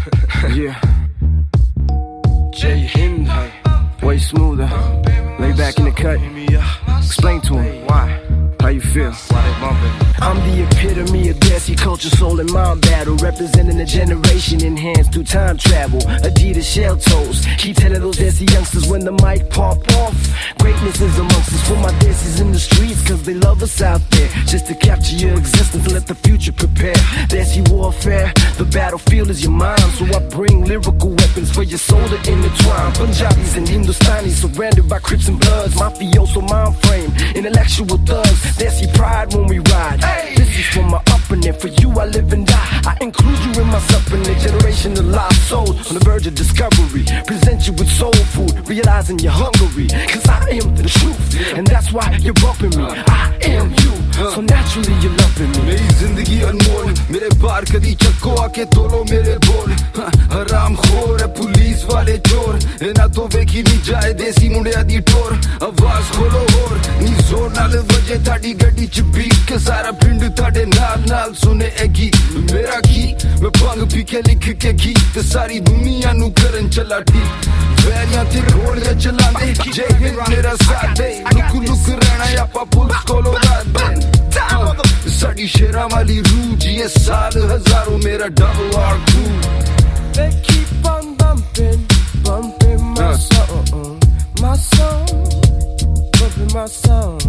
Yeah. Jay Hind, way smoother. Lay back in the cut. Explain to him why. How you feel? Why they bumping? I'm the epitome of Desi culture, soul and mind battle, representing a generation enhanced through time travel. Adidas shell toes, keep telling those Desi youngsters when the mic pop off. Greatness is amongst us, for my Desis in the streets, cause they love us out there. Just to capture your existence and let the future prepare. Desi warfare, the battlefield is your mind, so I bring lyrical weapons for your soul to intertwine. Punjabis and Hindustanis surrounded by Crips and Bloods, mafioso mind frame, intellectual thugs. Desi pride when we ride. Hey. This is for my opponent, for you I live and die. I include you in my supplement, generation of lost souls on the verge of discovery. Present you with soul food, realizing you're hungry. Cause I am the truth, and that's why you're bumping me. I am you, so naturally you're loving me. मेरी जिंदगी अनमोल, मेरे बार कदी चक्को आके तोलो मेरे बोल. हराम खोर है पुलिस वाले चोर, ना तो वेखी नहीं जाए देसी मुंडिया दी टोर. आवाज खोलो और नी जोर नाल वजे ताड़ी गड्डी च बीक के सारा पिंड ताड़े नाल नाल सुने ए गीत. मेरा की मैं भंग पी के लिख के गीत ते सारी दुनिया नू करन चला ठीक. वैरियां ते गोलियां चलांदे जय हिंद मेरा साथ दे. लुक लुक रहना आपा पुलिस कोलो रात दिन. साड़ी शेरा वाली रूह जिए साल हजारों मेरा double R crew. They keep on bumping, bumping my song, my song, bumping my song.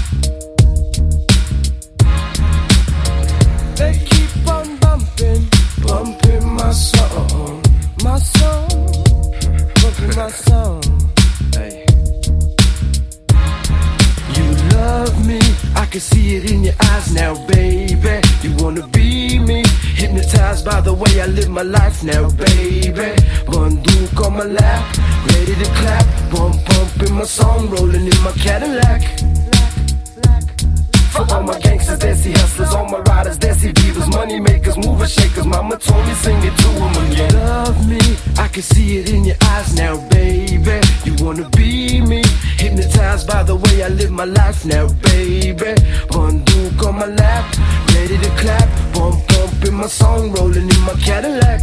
They keep on bumping, bumping my song, bumping my song. Hey. You love me, I can see it in your eyes now, baby. You wanna be me, hypnotized by the way I live my life now, baby. Bandook on my lap, ready to clap. Bump, bump in my song, rolling in my Cadillac. For all my gangsters, Desi hustlers, all my riders, Desi divas, money makers, movers, shakers. Mama told me sing it to them again. Love me, I can see it in your eyes now, baby. You wanna be me, hypnotized by the way I live my life now, baby. Bandook on my lap, ready to clap. Bump, bump in my song, rolling in my Cadillac.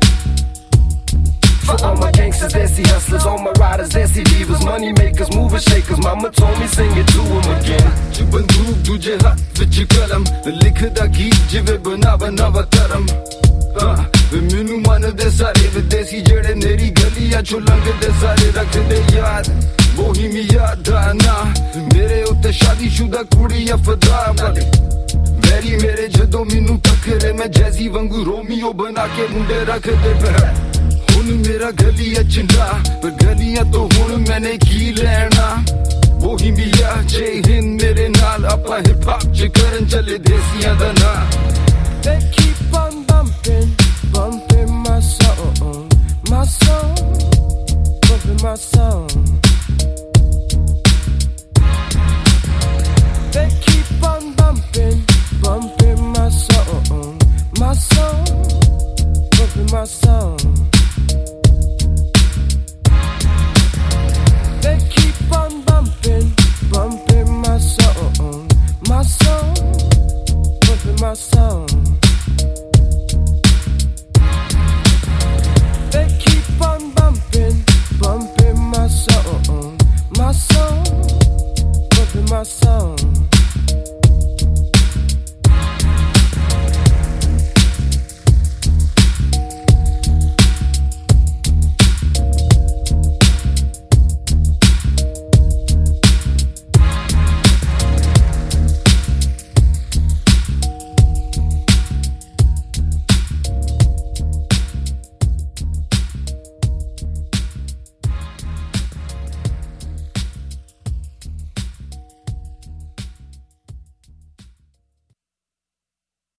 For all my gangsters, Desi hustlers, all my riders, Desi divas, money makers, movers, shakers. Mama told me sing it to them again. बंदूक दूजे हाथ विच कलम, लिखदा गीत जिवे बनावा नवा धर्म. मैनू मनदे सारे विदेसी जेड़े मेरी गलियां चो लंघदे सारे रखदे याद. बोहीमिया दा ना मेरे उत्ते शादीशुदा कुड़ियां फदा वाली. वैरी मेरे जदों मैनू टकरे मैं जैसी वांगू रोमियो बना के मुंडे रखदे पे. हुण मेरा गलियां चंगा पर गलियां तो हुण मैंने की लेना. बोहीमिया जय हिंद मेरे नाल आपा हिप हॉप च करन चले देसियां दा ना. They keep on bumping, bumping my song, bumping my song. They keep on bumping, bumping my song, bumping my song. They keep on bumping, bumping my song, bumping my song.